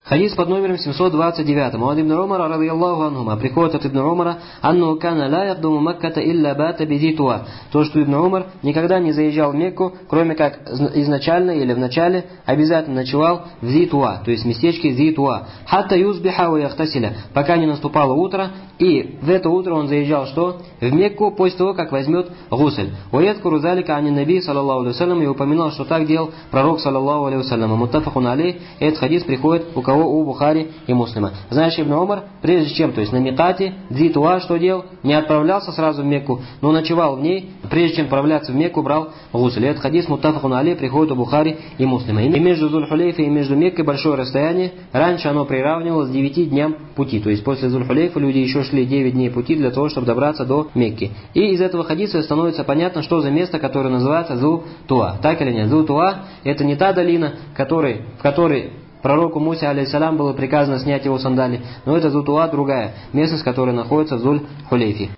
Хадис под номером 729. Ан ибн Умара радийаллаху анхума. Приходит от ибн Умара: «Анну кана ла ядуму Макката илля бата биди Туа». То, что ибн Умар никогда не заезжал в Мекку, кроме как изначально или в начале обязательно ночевал в Зи-Туа, то есть в местечке Зи-Туа. «Хатта юзбиха ва яхтасиля», пока не наступало утро, и в это утро он заезжал что? В Мекку, после того, как возьмет гусль. «Уядкуру залика ани наби, саллаллаху алейхи вассалям», и упоминал, что так делал пророк, саллаллаху алейхи вассалям. Муттафакун алейх. Этот хадис приходит у кого? У Бухари и Муслима. Знаешь, ибн Умар, прежде чем, то есть на микате, Зи-Туа, что делал? Не отправлялся сразу в Мекку, но ночевал в ней, прежде чем отправляться в Мекку, брал гусль. Этот хадис муттафакун алейх приходит у Бухари и Муслима. И между Зуль-Хулейфой и между Меккой большое расстояние. Раньше оно приравнивалось к 9 дням пути. То есть после Зуль-Хулейфа люди еще шли 9 дней пути для того, чтобы добраться до Мекки. И из этого хадиса становится понятно, что за место, которое называется Зу-Туа. Так или нет? Зу-Туа — это не та долина, в которой пророку Мусе, алейхиссалям, было приказано снять его сандали, но это Зу-Туа другая, местность, которая находится в Зуль-Хулейфе.